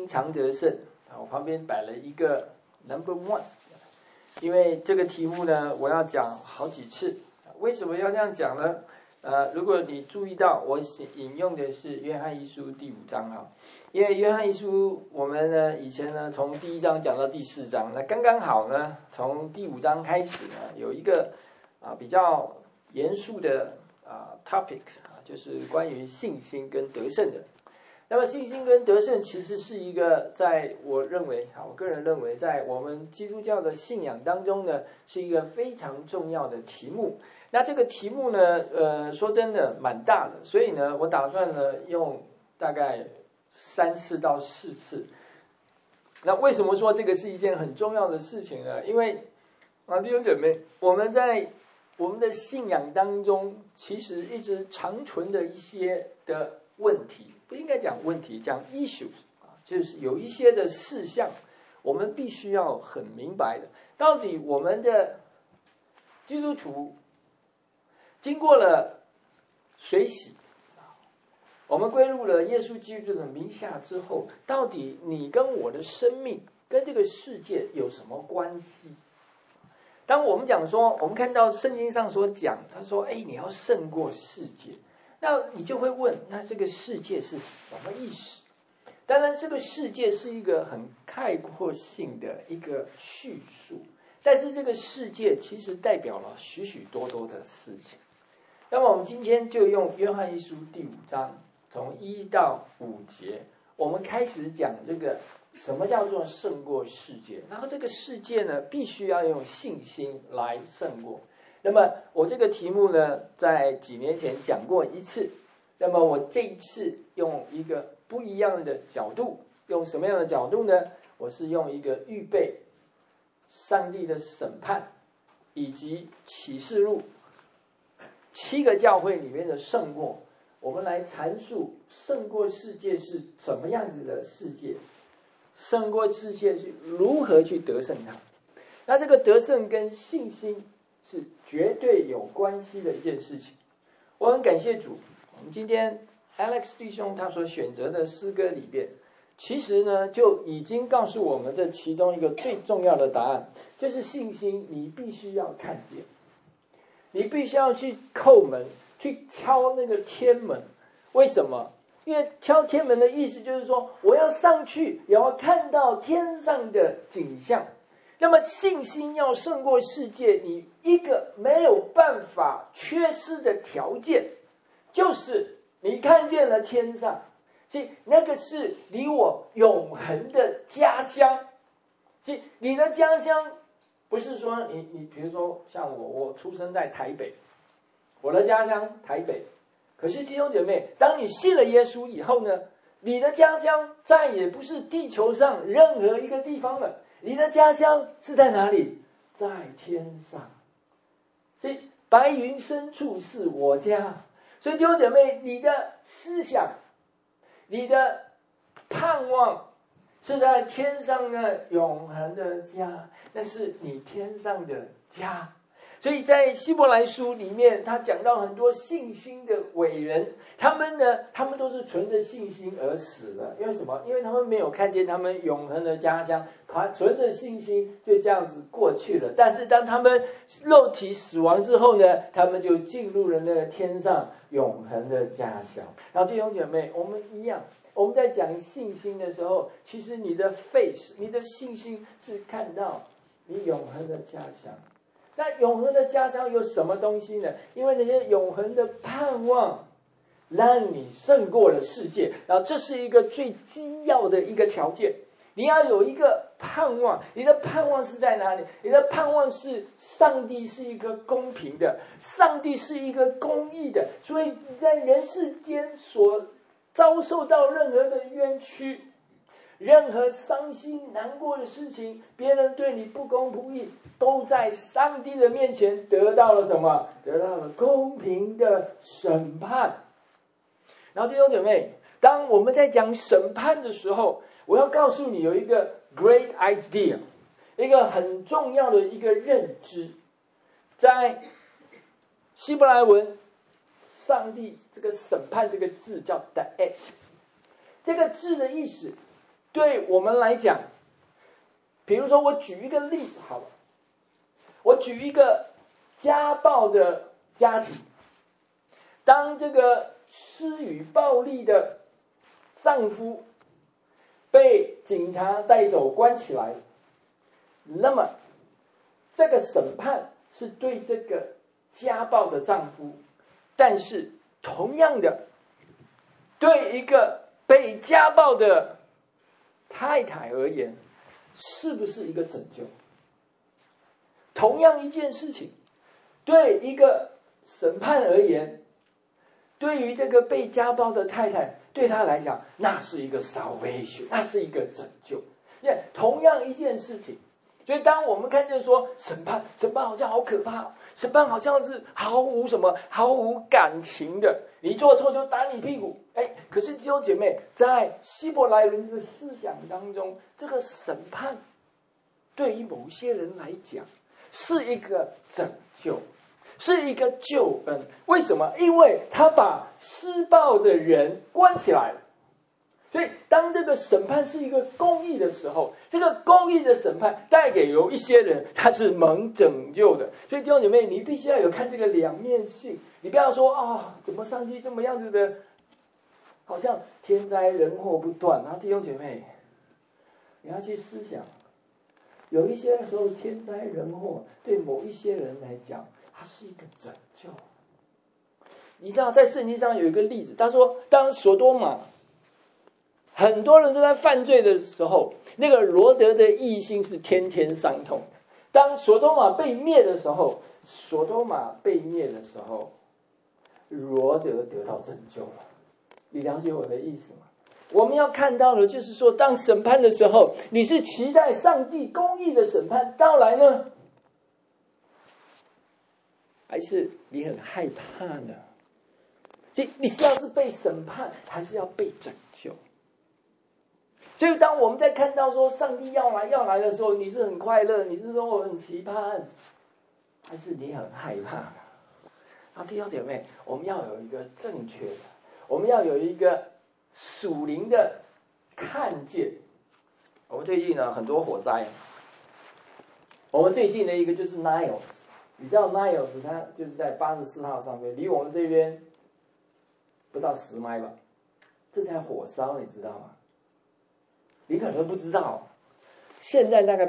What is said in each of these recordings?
心常得胜啊，我旁边摆了一个 No.1， 因为这个题目呢，我要讲好几次。为什么要这样讲呢？如果你注意到，我引用的是约翰一书第5章哈，因为约翰一书我们呢以前呢从第1章讲到第4章，那刚刚好呢，从第5章开始呢有一个比较严肃的topic 就是关于信心跟得胜的。那么信心跟得胜其实是一个在我个人认为在我们基督教的信仰当中呢是一个非常重要的题目。那这个题目呢说真的蛮大的，所以呢我打算呢用大概3次到4次。那为什么说这个是一件很重要的事情呢？因为弟兄姐妹，我们在我们的信仰当中其实一直长存的一些的问题，不应该讲问题，讲 issues 就是有一些的事项我们必须要很明白的，到底我们的基督徒经过了水洗，我们归入了耶稣基督的名下之后，到底你跟我的生命跟这个世界有什么关系？当我们讲说，我们看到圣经上所讲，他说你要胜过世界，那你就会问，那这个世界是什么意思？当然这个世界是一个很概括性的一个叙述，但是这个世界其实代表了许许多多的事情。那么我们今天就用约翰一书第5章从1到5节，我们开始讲这个什么叫做胜过世界，然后这个世界呢必须要用信心来胜过。那么我这个题目呢在几年前讲过一次，那么我这一次用一个不一样的角度，用什么样的角度呢？我是用一个预备上帝的审判以及启示录7个教会里面的胜过，我们来阐述胜过世界是怎么样子的世界，胜过世界是如何去得胜它。那这个得胜跟信心是绝对有关系的一件事情。我很感谢主，我们今天 Alex 弟兄他所选择的诗歌里边，其实呢就已经告诉我们这其中一个最重要的答案，就是信心你必须要看见，你必须要去叩门，去敲那个天门。为什么？因为敲天门的意思就是说，我要上去，也要看到天上的景象。那么信心要胜过世界，你一个没有办法缺失的条件，就是你看见了天上，那个是离我永恒的家乡。你的家乡不是说你比如说像我出生在台北，我的家乡台北，可是弟兄姐妹，当你信了耶稣以后呢，你的家乡再也不是地球上任何一个地方了，你的家乡是在哪里？在天上。白云深处是我家。所以弟兄姐妹，你的思想，你的盼望是在天上的永恒的家，那是你天上的家。所以在希伯来书里面，他讲到很多信心的伟人，他们都是存着信心而死的。因为什么？因为他们没有看见他们永恒的家乡，存着信心就这样子过去了。但是当他们肉体死亡之后呢，他们就进入了那个天上永恒的家乡。然后弟兄姐妹，我们一样，我们在讲信心的时候，其实你的 faith， 你的信心是看到你永恒的家乡。那永恒的家乡有什么东西呢？因为那些永恒的盼望让你胜过了世界，然后这是一个最基要的一个条件。你要有一个盼望，你的盼望是在哪里？你的盼望是上帝是一个公平的，上帝是一个公义的，所以你在人世间所遭受到任何的冤屈，任何伤心难过的事情，别人对你不公不义，都在上帝的面前得到了什么？得到了公平的审判。然后弟兄姐妹，当我们在讲审判的时候，我要告诉你有一个 great idea， 一个很重要的一个认知。在希伯来文，上帝这个审判这个字叫 da'at， 这个字的意思对我们来讲，比如说我举一个例子好了，我举一个家暴的家庭，当这个施予暴力的丈夫被警察带走关起来，那么这个审判是对这个家暴的丈夫，但是同样的对一个被家暴的太太而言，是不是一个拯救？同样一件事情，对一个审判而言，对于这个被家暴的太太，对他来讲，那是一个 salvation， 那是一个拯救。同样一件事情，所以当我们看见说审判好像好可怕，审判好像是毫无感情的，你做错就打你屁股。可是弟兄姐妹，在希伯来人的思想当中，这个审判对于某些人来讲是一个拯救，是一个救恩。为什么？因为他把施暴的人关起来了。所以当这个审判是一个公义的时候，这个公义的审判带给有一些人他是蒙拯救的。所以弟兄姐妹，你必须要有看这个两面性，你不要说怎么上帝这么样子的，好像天灾人祸不断。然后弟兄姐妹，你要去思想，有一些时候天灾人祸对某一些人来讲，它是一个拯救。你知道在圣经上有一个例子，他说当所多玛很多人都在犯罪的时候，那个罗得的义心是天天伤痛。当所多玛被灭的时候，罗得得到拯救了。你了解我的意思吗？我们要看到的就是说，当审判的时候，你是期待上帝公义的审判到来呢，还是你很害怕呢？你是要是被审判，还是要被拯救？所以当我们在看到说上帝要来的时候，你是很快乐，你是说我很期盼，还是你很害怕？弟兄姐妹，我们要有一个正确的，我们要有一个属灵的看见。我们最近呢很多火灾，我们最近的一个就是 Niles， 你知道 Niles 它就是在84号上面，离我们这边不到10迈吧，这在火烧，你知道吗？你可能不知道，现在大概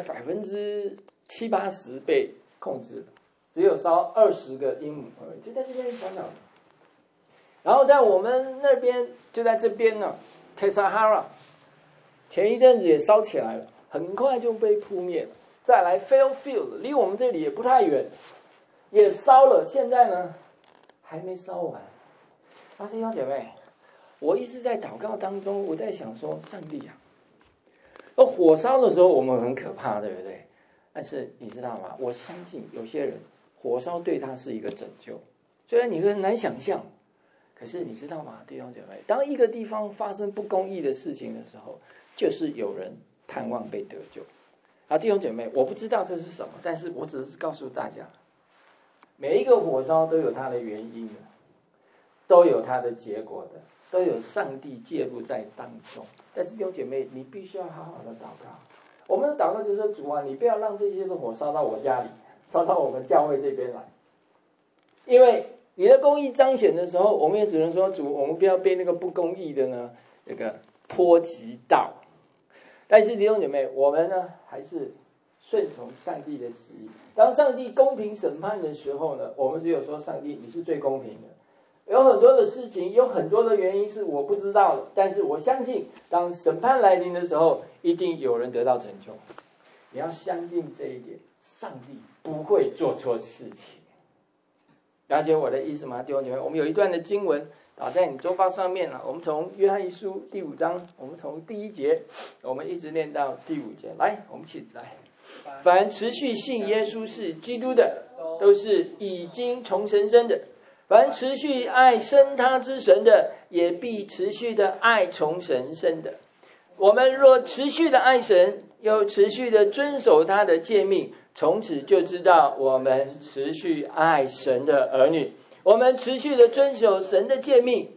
70-80%被控制了，只有烧20个英亩而已，就在这边小小的。然后在我们那边，就在这边呢 ，Tesahara， 前一阵子也烧起来了，很快就被扑灭了。再来 Fairfield， 离我们这里也不太远，也烧了，现在呢还没烧完。弟兄姐妹，我一直在祷告当中，我在想说，上帝啊，火烧的时候我们很可怕，对不对？但是你知道吗？我相信有些人火烧对他是一个拯救，虽然你很难想象，可是你知道吗，弟兄姐妹，当一个地方发生不公义的事情的时候，就是有人盼望被得救。弟兄姐妹，我不知道这是什么，但是我只是告诉大家，每一个火烧都有它的原因的，都有它的结果的，都有上帝介入在当中。但是弟兄姐妹，你必须要好好的祷告。我们的祷告就是说，主啊，你不要让这些的火烧到我家里，烧到我们教会这边来。因为你的公义彰显的时候，我们也只能说，主，我们不要被那个不公义的呢那个波及到。但是弟兄姐妹，我们呢还是顺从上帝的旨意。当上帝公平审判的时候呢，我们只有说，上帝你是最公平的。有很多的事情，有很多的原因是我不知道的，但是我相信当审判来临的时候，一定有人得到拯救。你要相信这一点，上帝不会做错事情。了解我的意思吗，弟兄姐妹？我们有一段的经文打在你周报上面了。我们从约翰一书第5章，我们从第1节，我们一直念到第5节。来，我们一起来。凡持续信耶稣是基督的，都是已经从神生的。凡持续爱生他之神的，也必持续的爱从神生的。我们若持续的爱神，又持续的遵守他的诫命，从此就知道我们持续爱神的儿女。我们持续的遵守神的诫命，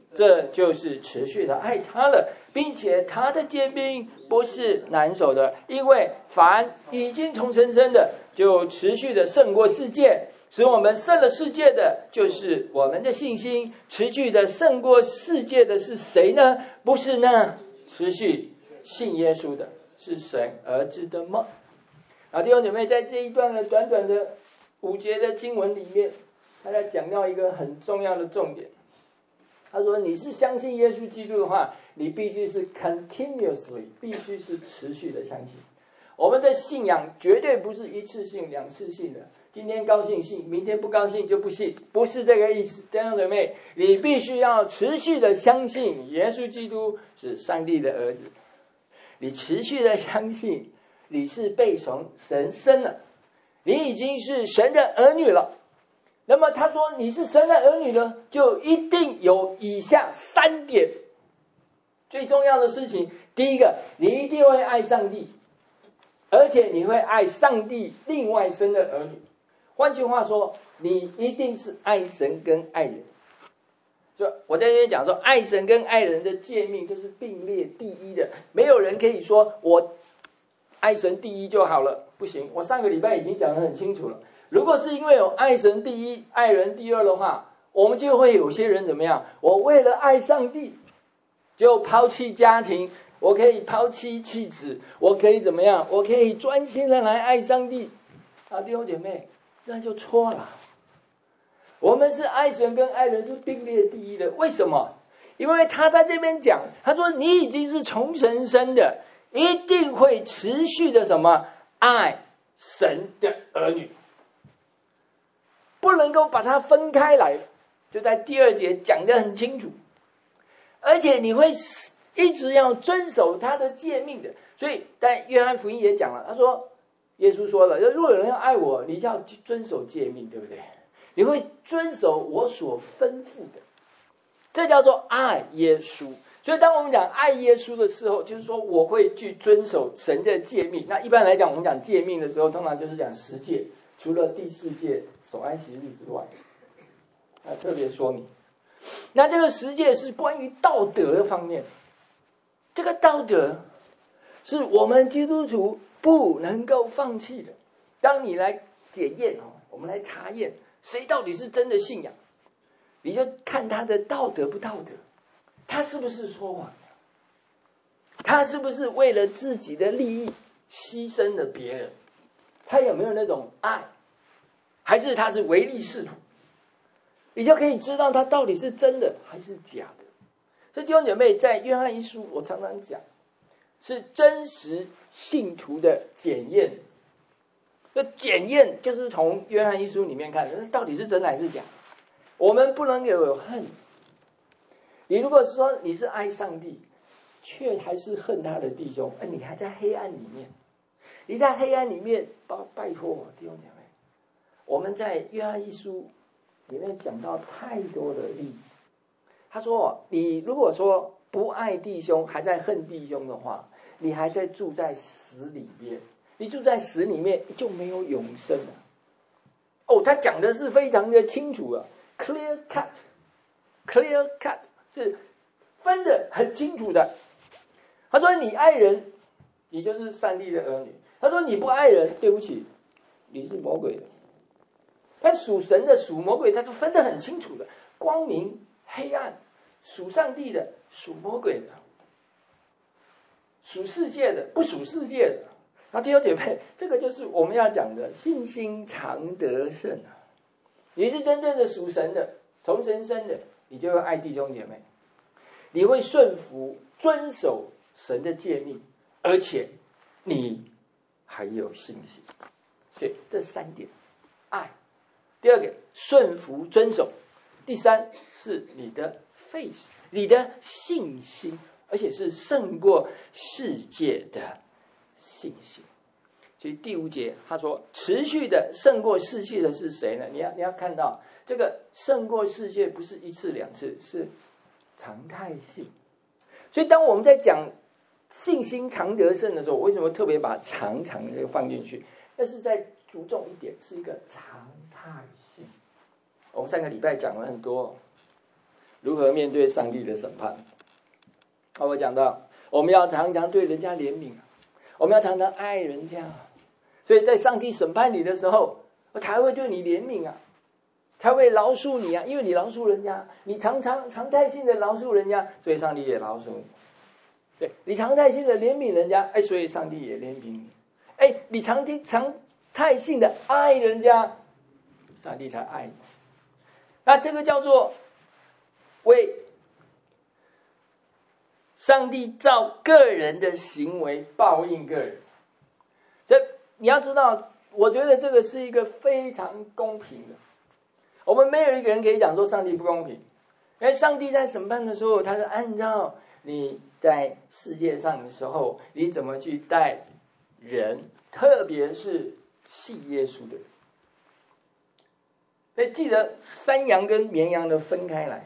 这就是持续的爱他了，并且他的诫命不是难守的，因为凡已经从神生的，就持续的胜过世界。使我们胜了世界的，就是我们的信心。持续的胜过世界的是谁呢？不是呢，持续信耶稣的，是神儿子的吗？弟兄姐妹，在这一段的短短的5节的经文里面，他在讲到一个很重要的重点。他说，你是相信耶稣基督的话，你必须是 continuously， 必须是持续的相信。我们的信仰绝对不是一次性、2次性的，今天高兴信，明天不高兴就不信，不是这个意思。弟兄姐妹，你必须要持续的相信耶稣基督是上帝的儿子，你持续的相信你是被从神生了，你已经是神的儿女了。那么他说你是神的儿女呢，就一定有以下3点最重要的事情。第一个，你一定会爱上帝，而且你会爱上帝另外生的儿女。换句话说，你一定是爱神跟爱人。所以我在这边讲说，爱神跟爱人的诫命这是并列第一的，没有人可以说我爱神第一就好了，不行。我上个礼拜已经讲得很清楚了，如果是因为有爱神第一爱人第二的话，我们就会有些人怎么样，我为了爱上帝就抛弃家庭，我可以抛妻弃子，我可以怎么样，我可以专心的来爱上帝。弟兄姐妹，那就错了。我们是爱神跟爱人是并列第一的，为什么？因为他在这边讲，他说你已经是从神生的，一定会持续的什么爱神的儿女，不能够把它分开来，就在第2节讲得很清楚。而且你会一直要遵守他的诫命的。所以但约翰福音也讲了，他说耶稣说了，如果有人要爱我，你就要遵守诫命，对不对？你会遵守我所吩咐的，这叫做爱耶稣。所以当我们讲爱耶稣的时候，就是说我会去遵守神的诫命。那一般来讲，我们讲诫命的时候，通常就是讲10诫，除了第4诫守安息日之外，特别说明。那这个10诫是关于道德的方面，这个道德是我们基督徒不能够放弃的。当你来检验，我们来查验谁到底是真的信仰，你就看他的道德不道德，他是不是说谎，他是不是为了自己的利益牺牲了别人，他有没有那种爱，还是他是唯利是图，你就可以知道他到底是真的还是假的。所以弟兄姐妹，在约翰一书我常常讲，是真实信徒的检验。这检验就是从约翰一书里面看，到底是真还是假。我们不能有恨。你如果说你是爱上帝，却还是恨他的弟兄，你还在黑暗里面。你在黑暗里面，拜托我弟兄姐妹，我们在约翰一书里面讲到太多的例子。他说，你如果说不爱弟兄，还在恨弟兄的话，你还在住在死里面。你住在死里面就没有永生了。他讲的是非常的清楚啊 ，clear cut 是分得很清楚的。他说你爱人，你就是上帝的儿女；他说你不爱人，对不起，你是魔鬼的。他属神的属魔鬼，他是分得很清楚的，光明黑暗，属上帝的属魔鬼的，属世界的不属世界的。弟兄姐妹，这个就是我们要讲的信心常得胜啊！你是真正的属神的，从神生的，你就会爱弟兄姐妹，你会顺服遵守神的诫命，而且你还有信心。所以这3点，爱；第2个顺服遵守；第3是你的 faith， 你的信心，而且是胜过世界的信心。所以第5节他说，持续的胜过世界的是谁呢？你要看到这个胜过世界不是1次2次，是常态性。所以当我们在讲信心常得胜的时候，我为什么特别把常常这个放进去？但是再注重一点，是一个常态性。我们上个礼拜讲了很多， 如何面对上帝的审判。我讲到我们要常常对人家怜悯，我们要常常爱人家，所以在上帝审判你的时候，才会对你怜悯啊，才会饶恕你啊，因为你饶恕人家，你常态性的饶恕人家，所以上帝也饶恕你。对，你常态性的怜悯人家，所以上帝也怜悯你。你常态性的爱人家，上帝才爱你。那这个叫做为上帝照个人的行为报应个人。这你要知道，我觉得这个是一个非常公平的。我们没有一个人可以讲说上帝不公平，因为上帝在审判的时候，他是按照你在世界上的时候，你怎么去待人，特别是信耶稣的人。所以记得山羊跟绵羊的分开来，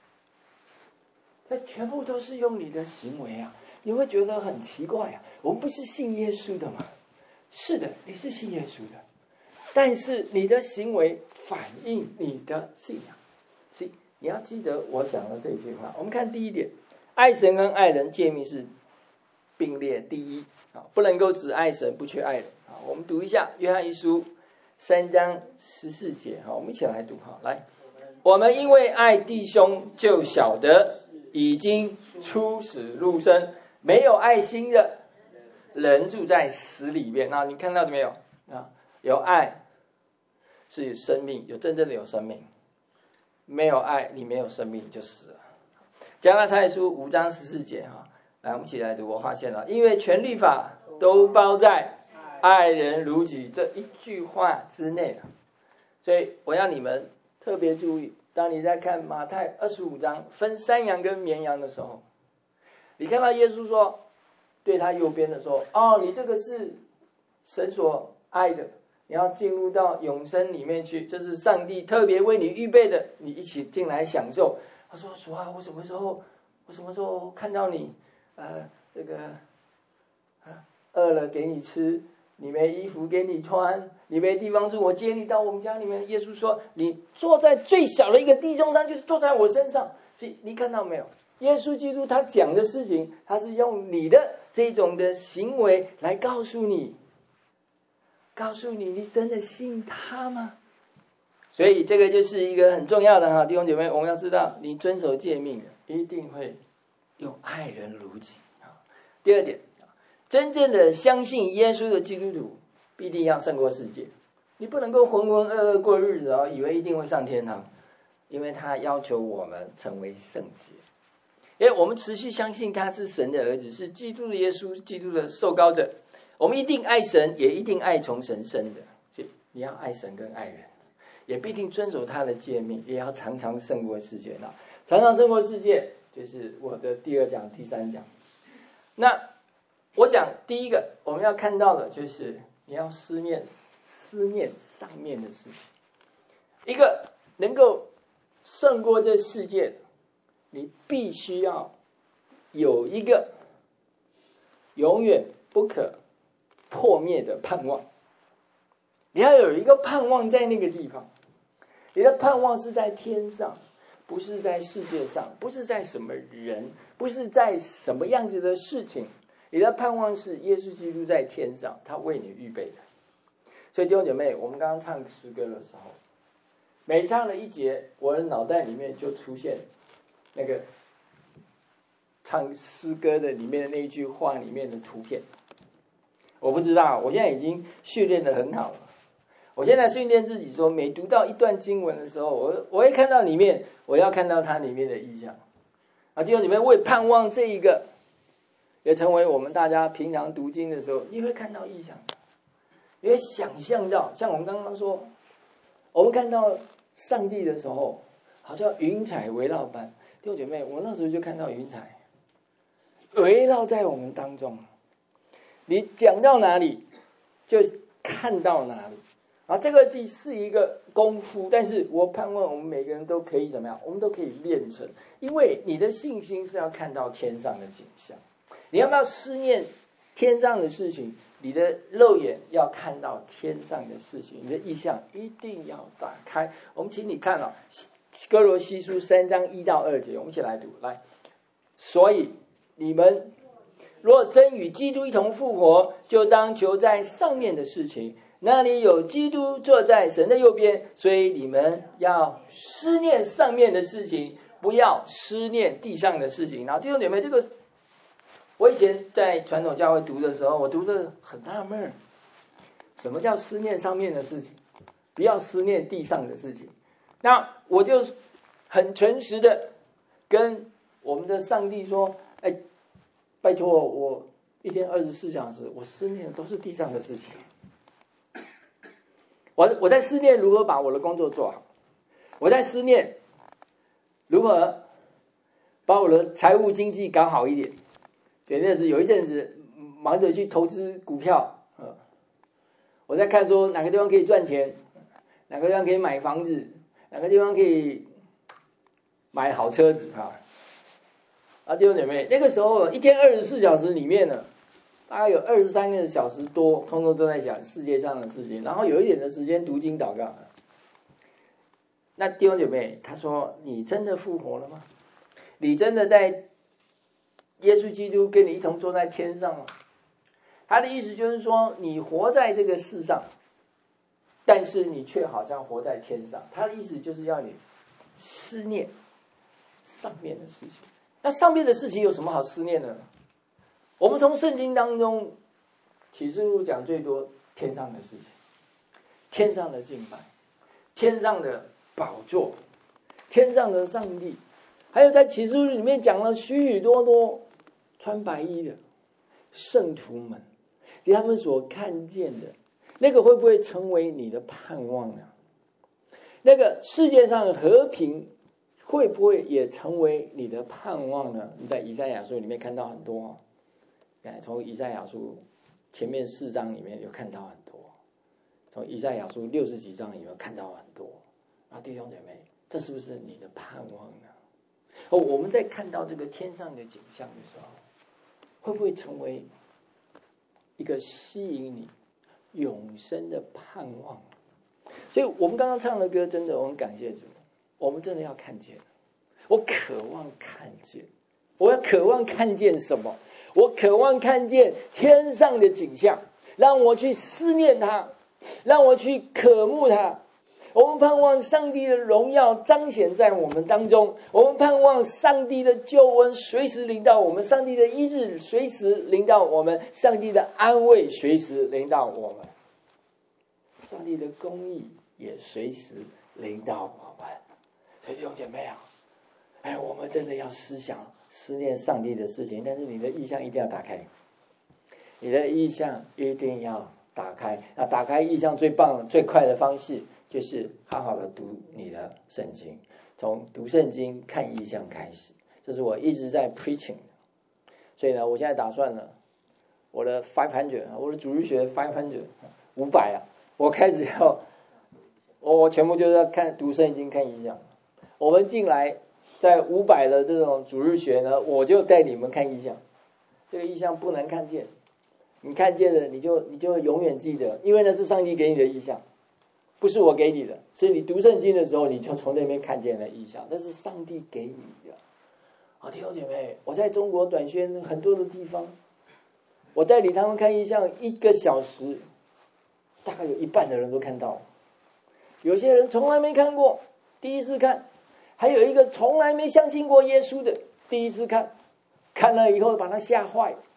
那全部都是用你的行为啊，你会觉得很奇怪啊，我们不是信耶稣的吗？是的，你是信耶稣的，但是你的行为反映你的信仰。所以你要记得我讲的这句话。我们看第一点，爱神跟爱人诫命是并列第一，不能够只爱神不去爱人。我们读一下约翰一书3章14节，我们一起来读。来，我们因为爱弟兄，就晓得已经出死入生，没有爱心的人住在死里面。你看到没有？有爱是有生命，有真正的有生命。没有爱，你没有生命，你就死了。加拉太书5章14节，来，我们一起来读。我发现了，因为全律法都包在爱人如己这一句话之内了。所以我要你们特别注意，当你在看马太25章分山羊跟绵羊的时候，你看到耶稣说对他右边的说，你这个是神所爱的，你要进入到永生里面去，这是上帝特别为你预备的，你一起进来享受。他说，主啊，我什么时候看到你这个饿了给你吃，你没衣服给你穿，你没地方住，我接你到我们家里面。耶稣说，你坐在最小的一个弟兄上，就是坐在我身上。你看到没有？耶稣基督他讲的事情，他是用你的这种的行为来告诉你，你真的信他吗？所以这个就是一个很重要的弟兄姐妹，我们要知道，你遵守诫命一定会用爱人如己。第二点，真正的相信耶稣的基督徒必定要胜过世界。你不能够浑浑噩噩过日子以为一定会上天堂，因为他要求我们成为圣洁。因为我们持续相信他是神的儿子，是基督的耶稣，基督的受膏者。我们一定爱神，也一定爱从神生的。所以你要爱神跟爱人，也必定遵守他的诫命，也要常常胜过世界。常常胜过世界就是我的第2讲第3讲。那我讲第一个我们要看到的就是你要思念上面的事情。一个能够胜过这世界的，你必须要有一个永远不可破灭的盼望。你要有一个盼望在那个地方，你的盼望是在天上，不是在世界上，不是在什么人，不是在什么样子的事情。你的盼望是耶稣基督在天上，他为你预备的。所以弟兄姐妹，我们刚刚唱诗歌的时候，每唱了一节，我的脑袋里面就出现那个唱诗歌的里面的那一句话里面的图片。我不知道，我现在已经训练得很好了。我现在训练自己说，每读到一段经文的时候，我会看到里面，我要看到它里面的意象。弟兄姐妹，为盼望这一个也成为我们大家平常读经的时候，你会看到意象，你会想象到，像我们刚刚说，我们看到上帝的时候，好像云彩围绕般。弟兄姐妹，我那时候就看到云彩围绕在我们当中，你讲到哪里就看到哪里。这个是一个功夫，但是我盼望我们每个人都可以怎么样？我们都可以练成，因为你的信心是要看到天上的景象。你要不要思念天上的事情？你的肉眼要看到天上的事情，你的意象一定要打开。我们请你看哥罗西书3章1到2节，我们一起来读。来，所以你们若真与基督一同复活，就当求在上面的事情，那里有基督坐在神的右边。所以你们要思念上面的事情，不要思念地上的事情。然后弟兄姐妹，这个我以前在传统教会读的时候，我读得很纳闷，什么叫思念上面的事情，不要思念地上的事情？那我就很诚实的跟我们的上帝说，拜托我一天24小时，我思念的都是地上的事情。我在思念如何把我的工作做好，我在思念如何把我的财务经济搞好一点。对，那是有一阵子忙着去投资股票，我在看说哪个地方可以赚钱，哪个地方可以买房子，哪个地方可以买好车子弟兄姐妹，那个时候一天24小时里面呢，大概有23个小时多，通通都在想世界上的事情，然后有一点的时间读经祷告。那弟兄姐妹，他说你真的复活了吗？你真的在耶稣基督跟你一同坐在天上吗？他的意思就是说，你活在这个世上，但是你却好像活在天上。他的意思就是要你思念上面的事情。那上面的事情有什么好思念的呢？我们从圣经当中，启示录讲最多天上的事情，天上的敬拜，天上的宝座，天上的上帝，还有在启示录里面讲了许许多多穿白衣的圣徒们，他们所看见的那个会不会成为你的盼望呢？那个世界上和平会不会也成为你的盼望呢？你在以赛亚书里面看到很多，从以赛亚书前面4章里面有看到很多，从以赛亚书60几章里面看到很多。弟兄姐妹，这是不是你的盼望呢？我们在看到这个天上的景象的时候，会不会成为一个吸引你永生的盼望？所以我们刚刚唱的歌，真的我们感谢主，我们真的要看见。我渴望看见，我要渴望看见什么？我渴望看见天上的景象，让我去思念它，让我去渴慕它。我们盼望上帝的荣耀彰显在我们当中，我们盼望上帝的救恩随时临到我们，上帝的医治随时临到我们，上帝的安慰随时临到我们，上帝的公义也随时临到我们。所以弟兄姐妹我们真的要思念上帝的事情，但是你的意向一定要打开，你的意向一定要打开。那打开意向最棒最快的方式，就是好好的读你的圣经，从读圣经看意象开始，这是我一直在 preaching。 所以呢，我现在打算呢，我的500，我的主日学500我开始我全部就是要读圣经看意象。我们进来在500的这种主日学呢，我就带你们看意象。这个意象不难看见，你看见了你就永远记得，因为那是上帝给你的意象，不是我给你的。所以你读圣经的时候，你就从那边看见了意象，那是上帝给你的。弟兄姐妹，我在中国短宣很多的地方，我带领他们看意象1个小时，大概有一半的人都看到，有些人从来没看过，第一次看，还有一个从来没相信过耶稣的，第一次看，看了以后把他吓坏了。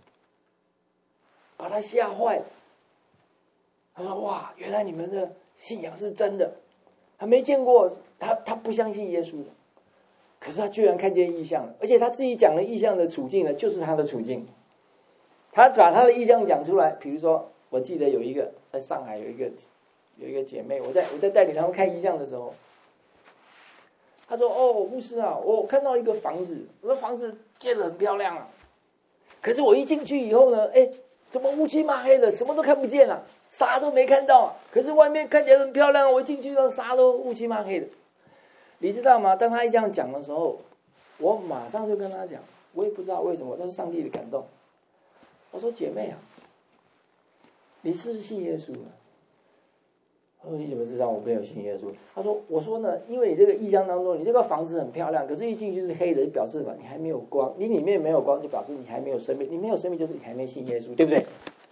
他说哇，原来你们的信仰是真的。他没见过，他不相信耶稣的，可是他居然看见异象了，而且他自己讲的异象的处境呢，就是他的处境。他把他的异象讲出来，比如说，我记得有一个在上海有一个姐妹，我在带领他们看异象的时候，他说牧师我看到一个房子，我的房子建得很漂亮可是我一进去以后呢，怎么乌漆嘛黑的，什么都看不见了，啥都没看到可是外面看起来很漂亮，我进去了啥都乌漆嘛黑的。你知道吗？当他一这样讲的时候，我马上就跟他讲，我也不知道为什么，那是上帝的感动。我说姐妹你是不是信耶稣他说你怎么知道我没有信耶稣？他说我说呢，因为你这个异象当中，你这个房子很漂亮，可是一进去是黑的，表示吧你还没有光，你里面没有光，就表示你还没有生命，你没有生命就是你还没信耶稣，对不对？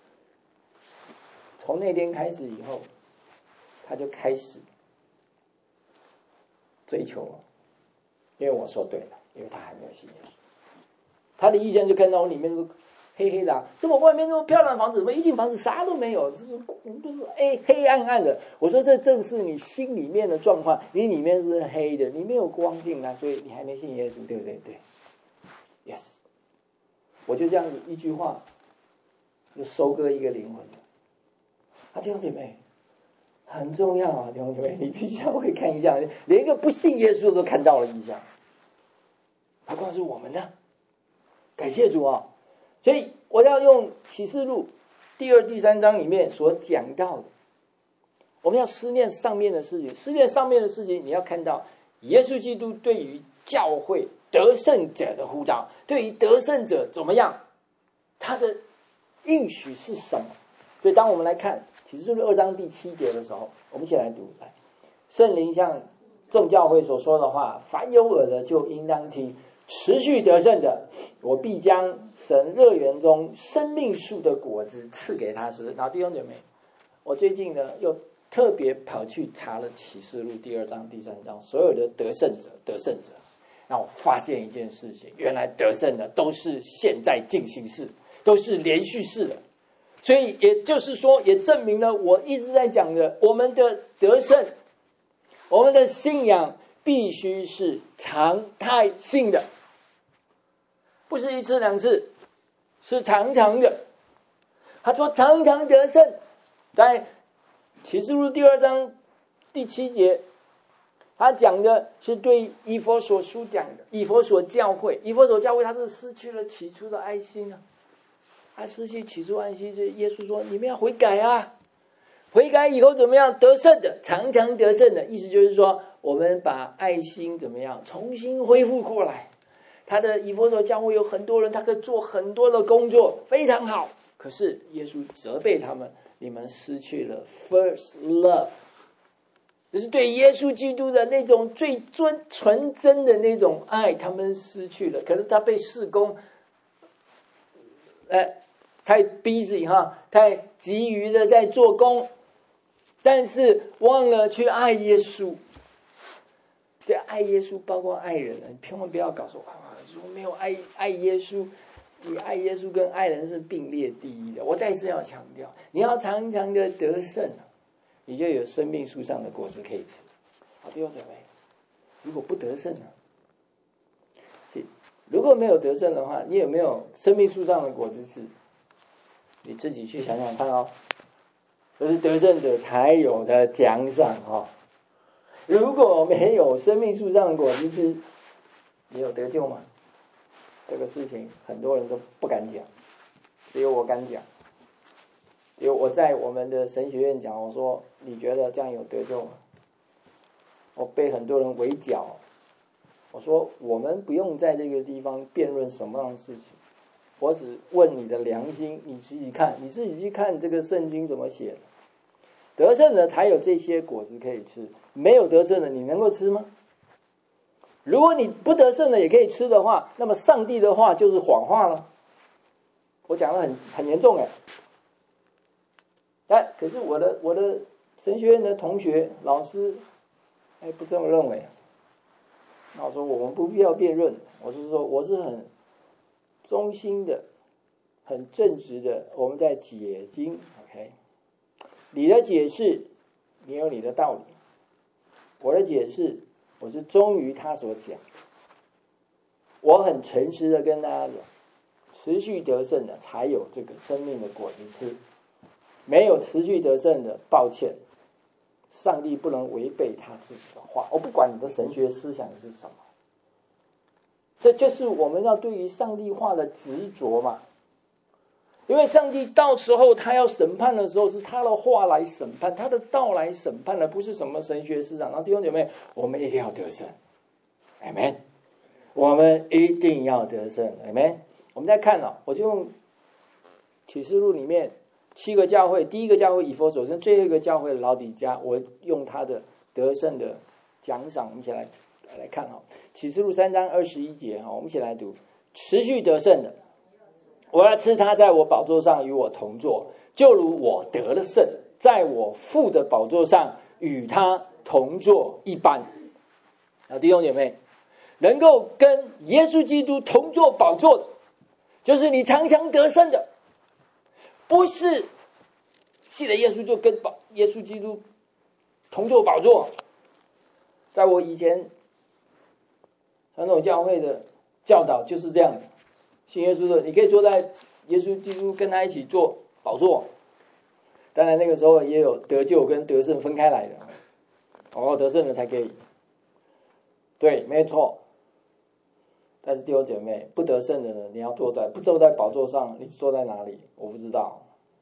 从那天开始以后，他就开始追求了，因为我说对了，因为他还没有信耶稣。他的异象就看到我里面都黑黑的啊，这么外面那么漂亮的房子，怎么一进房子啥都没有，都是黑暗暗的。我说这正是你心里面的状况，你里面是黑的，你没有光进来，所以你还没信耶稣，对不对？对 ，yes。我就这样子一句话，就收割一个灵魂。弟兄姐妹，很重要啊，弟兄姐妹，你必须要会看异象，连一个不信耶稣的都看到了异象，何况是我们呢？感谢主啊！所以我要用启示录第2、第3章里面所讲到的，我们要思念上面的事情，思念上面的事情，你要看到耶稣基督对于教会得胜者的呼召，对于得胜者怎么样，他的应许是什么？所以当我们来看启示录2章第7节的时候，我们一起来读。来，圣灵向众教会所说的话，凡有耳的就应当听。持续得胜的，我必将神乐园中生命树的果子赐给他吃。然后弟兄姐妹，我最近呢又特别跑去查了启示录第2章、第3章所有的得胜者，让我发现一件事情，原来得胜的都是现在进行式，都是连续式的。所以也就是说，也证明了我一直在讲的，我们的得胜，我们的信仰必须是常态性的，不是1次2次，是常常的。他说常常得胜，在启示录第2章第7节，他讲的是对以弗所书讲的，以弗所教会他是失去了起初的爱心啊，他失去起初爱心，所以耶稣说你们要悔改啊，悔改以后怎么样？得胜的，常常得胜的，意思就是说我们把爱心怎么样重新恢复过来。他的以弗所教会有很多人，他可以做很多的工作，非常好，可是耶稣责备他们，你们失去了 first love， 就是对耶稣基督的那种最纯真的那种爱，他们失去了。可能他被事工太 busy 哈，太急于的在做工，但是忘了去爱耶稣。对，爱耶稣包括爱人，你千万不要搞说如果没有爱耶稣，你爱耶稣跟爱人是并列第一的。我再次要强调，你要常常的得胜，你就有生命树上的果子可以吃。好，弟兄姊妹，如果不得胜呢？如果没有得胜的话，你有没有生命树上的果子吃？你自己去想想看哦，这是得胜者才有的奖赏哦。如果没有生命树上的果子吃，你有得救吗？这个事情很多人都不敢讲，只有我敢讲。因为我在我们的神学院讲，我说你觉得这样有得救吗？我被很多人围剿，我说我们不用在这个地方辩论什么样的事情，我只问你的良心，你自己去看这个圣经怎么写的。得胜的才有这些果子可以吃，没有得胜的你能够吃吗？如果你不得胜的也可以吃的话，那么上帝的话就是谎话了。我讲得很严重可是我的神学院的同学老师不这么认为。那我说我们不必要辩论，我是说我是很忠心的，很正直的，我们在解经 OK。你的解释你有你的道理，我的解释我是忠于他所讲，我很诚实的跟大家讲，持续得胜的才有这个生命的果子吃，没有持续得胜的，抱歉，上帝不能违背他自己的话。我不管你的神学思想是什么，这就是我们要对于上帝话的执着嘛。因为上帝到时候他要审判的时候，是他的话来审判，他的道来审判的，不是什么神学思想。然后弟兄姐妹，我们一定要得胜 Amen， 我们一定要得胜 Amen。 我们再看我就用启示录里面 7个教会，第一个教会以弗所，跟最后一个教会老底嘉，我用他的得胜的奖赏，我们一起来看哈，启示录3章21节哈，我们一起来读，持续得胜的，我要赐他在我宝座上与我同坐，就如我得了胜，在我父的宝座上与他同坐一般。弟兄姐妹，能够跟耶稣基督同坐宝座的，就是你常常得胜的，不是信了耶稣就跟耶稣基督同坐宝座。在我以前传统教会的教导就是这样的，信耶稣的你可以坐在耶稣基督跟他一起坐宝座，当然那个时候也有得救跟得胜分开来的，得胜了才可以，对，没错。但是弟兄姐妹，不得胜的人，你要不坐在宝座上，你坐在哪里？我不知道，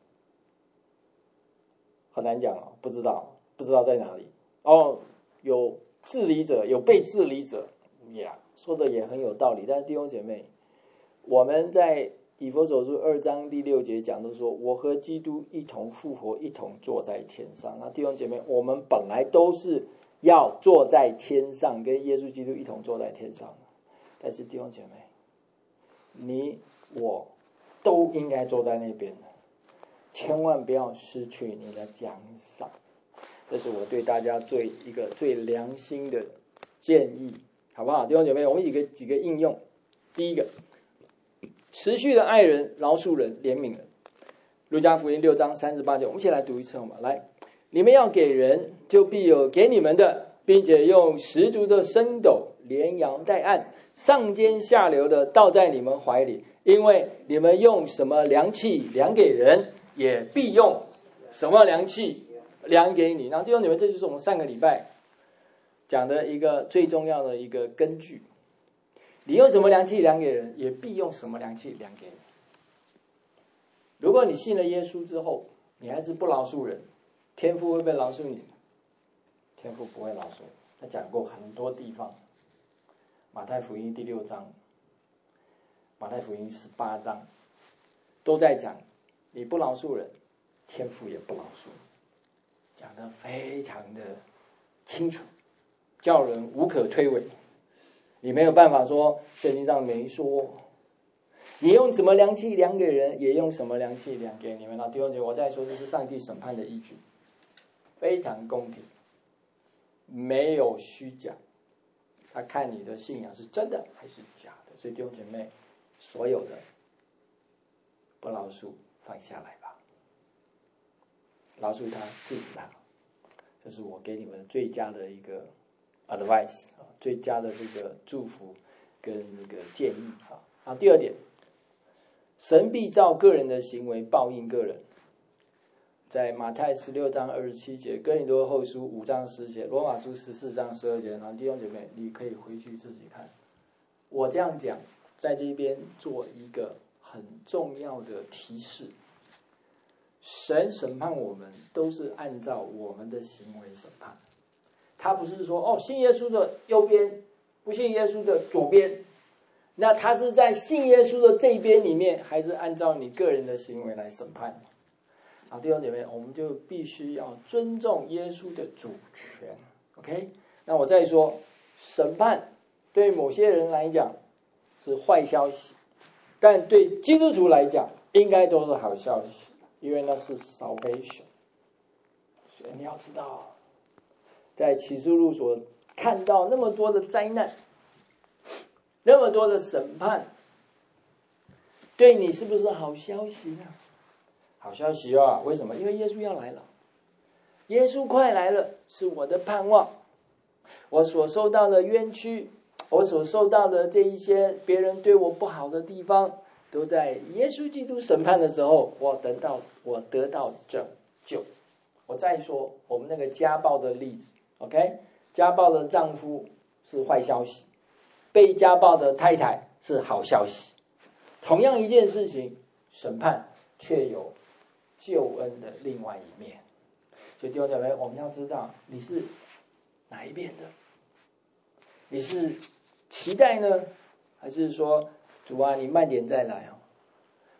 很难讲哦，不知道在哪里。有治理者，有被治理者，说的也很有道理。但是弟兄姐妹，我们在以弗所书2章第6节讲的说，我和基督一同复活，一同坐在天上。那弟兄姐妹，我们本来都是要坐在天上，跟耶稣基督一同坐在天上。但是弟兄姐妹，你我都应该坐在那边，千万不要失去你的奖赏。这是我对大家一个最良心的建议，好不好？弟兄姐妹，我们几个应用。第一个，持续的爱人、饶恕人、怜悯人。路加福音6章38节，我们一起来读一次好吗？来，你们要给人，就必有给你们的，并且用十足的升斗连摇带按，上尖下流的倒在你们怀里，因为你们用什么量器量给人，也必用什么量器量给你。然后弟兄姐妹，这就是我们上个礼拜讲的一个最重要的一个根据。你用什么量器量给人，也必用什么量器量给你。如果你信了耶稣之后，你还是不饶恕人，天父会不会饶恕你？天父不会饶恕你。他讲过很多地方，马太福音第6章，马太福音18章，都在讲你不饶恕人，天父也不饶恕你，讲得非常的清楚，叫人无可推诿。你没有办法说圣经上没说，你用什么量器量给人，也用什么量器量给你们。弟兄姐妹，我再说，这是上帝审判的依据，非常公平，没有虚假，他看你的信仰是真的还是假的。所以弟兄姐妹，所有的不饶恕放下来吧，饶恕他，祝福他，这是我给你们最佳的一个 advice， 最佳的这个祝福跟这个建议。好，第二点，神必照个人的行为报应个人。在马太16章27节，哥林多后书5章10节，罗马书14章12节。然后弟兄姐妹，你可以回去自己看。我这样讲，在这边做一个很重要的提示：神审判我们都是按照我们的行为审判，他不是说信耶稣的右边，不信耶稣的左边。那他是在信耶稣的这一边里面，还是按照你个人的行为来审判？好，弟兄姐妹，我们就必须要尊重耶稣的主权。OK， 那我再说，审判对某些人来讲是坏消息，但对基督徒来讲应该都是好消息，因为那是salvation。所以你要知道，在启示录所看到那么多的灾难，那么多的审判，对你是不是好消息呢？好消息啊！为什么？因为耶稣要来了，耶稣快来了，是我的盼望。我所受到的冤屈，我所受到的这一些别人对我不好的地方，都在耶稣基督审判的时候，我得到拯救。我再说我们那个家暴的例子 ，OK， 家暴的丈夫是坏消息，被家暴的太太是好消息。同样一件事情，审判却有救恩的另外一面。所以弟兄姐妹，我们要知道你是哪一边的？你是期待呢，还是说主啊，你慢点再来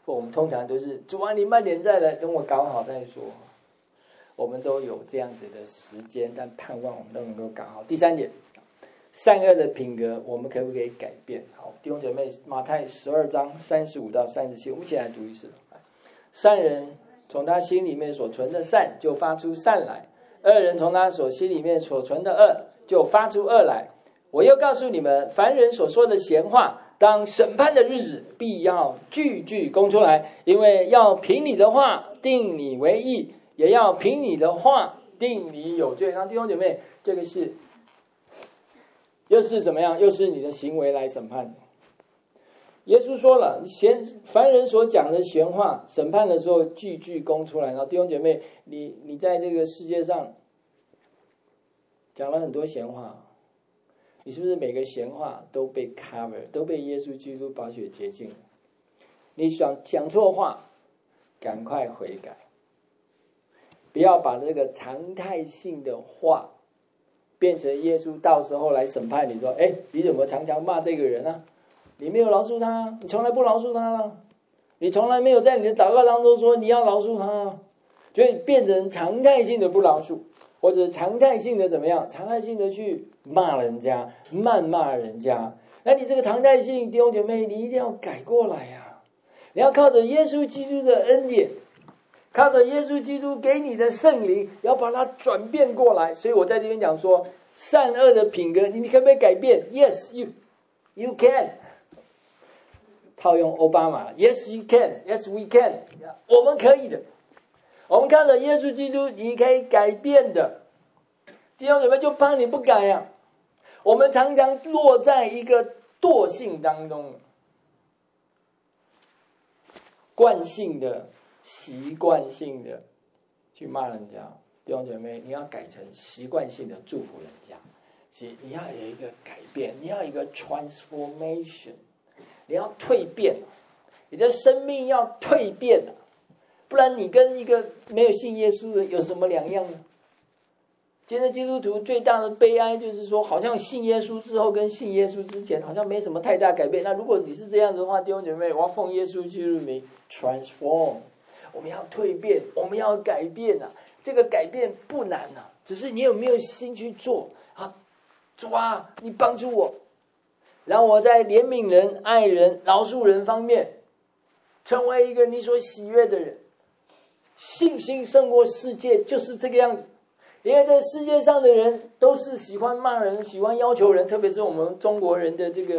我们通常都是主啊，你慢点再来，等我搞好再说。我们都有这样子的时间，但盼望我们都能够搞好。第三点，善恶的品格我们可不可以改变？好，弟兄姐妹，马太12章35到37，我们一起来读一次。善人从他心里面所存的善就发出善来，恶人从他心里面所存的恶就发出恶来。我又告诉你们，凡人所说的闲话，当审判的日子必要句句供出来，因为要凭你的话定你为义，也要凭你的话定你有罪。然后弟兄姐妹，这个是又是怎么样？又是你的行为来审判。耶稣说了，凡人所讲的闲话，审判的时候句句供出来。然后弟兄姐妹，你在这个世界上讲了很多闲话，你是不是每个闲话都被 cover， 都被耶稣基督宝血洁净？你讲错话，赶快悔改，不要把这个常态性的话变成耶稣到时候来审判你说，你怎么常常骂这个人啊？你没有饶恕他，你从来不饶恕他了，你从来没有在你的祷告当中说你要饶恕他，所以变成常态性的不饶恕，或者常态性的怎么样？常态性的去骂人家、谩骂人家。那你这个常态性，弟兄姐妹，你一定要改过来呀！你要靠着耶稣基督的恩典，靠着耶稣基督给你的圣灵，要把它转变过来。所以我在这边讲说，善恶的品格，你可不可以改变 ？Yes, you can。套用奥巴马 ，Yes you can, Yes we can， 我们可以的。我们看着耶稣基督，你可以改变的。弟兄姊妹，就怕你不改啊！我们常常落在一个惰性当中，惯性的、习惯性的去骂人家。弟兄姐妹，你要改成习惯性的祝福人家，你要有一个改变，你要有一个 transformation。你要蜕变，你的生命要蜕变，不然你跟一个没有信耶稣的有什么两样呢？今天基督徒最大的悲哀就是说，好像信耶稣之后跟信耶稣之前好像没什么太大改变。那如果你是这样子的话，弟兄姐妹，我要奉耶稣基督名 transform， 我们要蜕变，我们要改变啊！这个改变不难啊，只是你有没有心去做啊？主啊，你帮助我。让我在怜悯人、爱人、饶恕人方面，成为一个你所喜悦的人。信心胜过世界，就是这个样子。因为这世界上的人都是喜欢骂人、喜欢要求人，特别是我们中国人的这个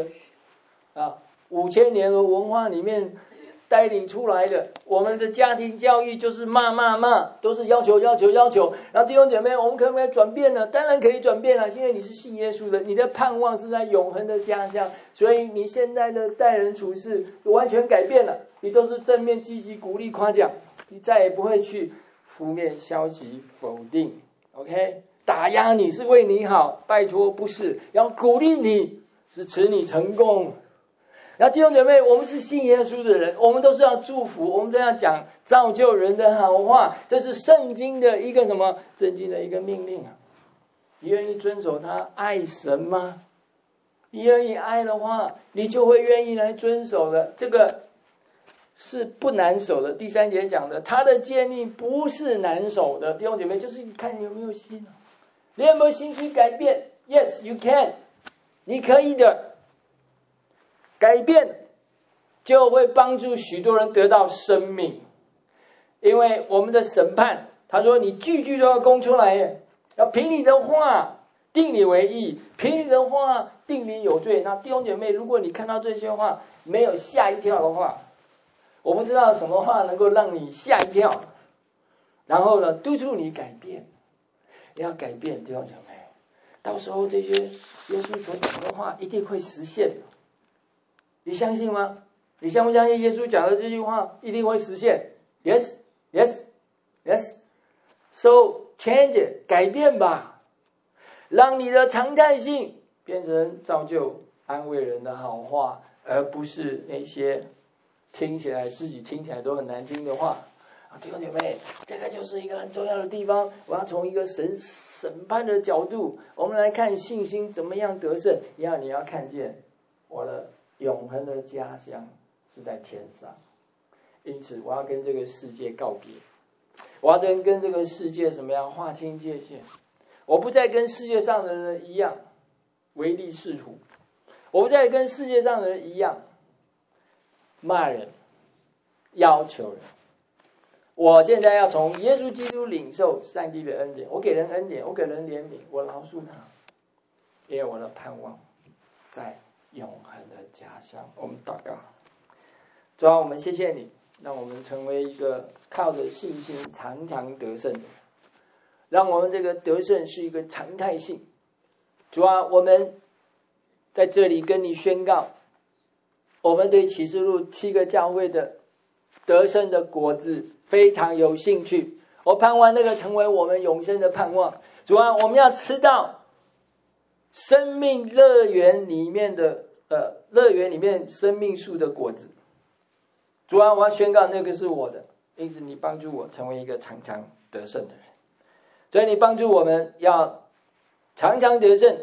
5000年的文化里面带领出来的，我们的家庭教育就是骂，都是要求。然后弟兄姐妹，我们可不可以转变呢？当然可以转变了，因为你是信耶稣的，你的盼望是在永恒的家乡，所以你现在的待人处事完全改变了，你都是正面、积极、鼓励、夸奖，你再也不会去负面、消极、否定。OK， 打压你是为你好，拜托不是，要鼓励你是使你成功。然后弟兄姐妹，我们是信耶稣的人，我们都是要祝福，我们都要讲造就人的好话，这是圣经的一个什么？圣经的一个命令啊！你愿意遵守它，爱神吗？你愿意爱的话，你就会愿意来遵守的。这个是不难守的。第3节讲的，他的诫命不是难守的。弟兄姐妹，就是你看你有没有心，你有没有心去改变 ？Yes, you can， 你可以的。改变就会帮助许多人得到生命，因为我们的审判，他说你句句都要供出来，要凭你的话定你为义，凭你的话定你有罪。那弟兄姐妹，如果你看到这些话没有吓一跳的话，我不知道什么话能够让你吓一跳，然后呢督促你改变。你要改变，弟兄姐妹，到时候这些耶稣所讲的话一定会实现。你相信吗？你相不相信耶稣讲的这句话一定会实现？ Yes, yes, yes. So change it， 改变吧，让你的常态性变成造就安慰人的好话，而不是那些自己听起来都很难听的话。弟兄姐妹，这个就是一个很重要的地方。我要从一个审判的角度，我们来看信心怎么样得胜。你要看见我的永恒的家乡是在天上， 因此我要跟这个世界告别，我要跟这个世界怎么样划清界限，我不再跟世界上的人一样唯利是图，我不再跟世界上的人一样骂人要求人，我现在要从耶稣基督领受上帝的恩典，我给人恩典，我给人怜悯，我饶恕他，因为我的盼望在永恒的家乡。我们祷告。主啊，我们谢谢你，让我们成为一个靠着信心常常得胜的人，让我们这个得胜是一个常态性。主啊，我们在这里跟你宣告，我们对启示录7个教会的得胜的果子非常有兴趣，我盼望那个成为我们永生的盼望。主啊，我们要吃到生命乐园里面的乐园里面生命树的果子。主啊，我要宣告那个是我的，因此你帮助我成为一个常常得胜的人。所以你帮助我们要常常得胜，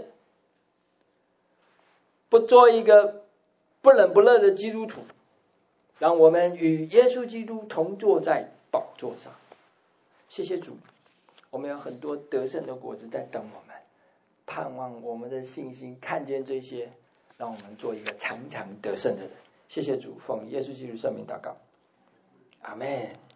不做一个不冷不热的基督徒，让我们与耶稣基督同坐在宝座上。谢谢主，我们有很多得胜的果子在等我们，盼望我们的信心看见这些，让我们做一个常常得胜的人。谢谢主，奉耶稣基督圣名祷告，阿们。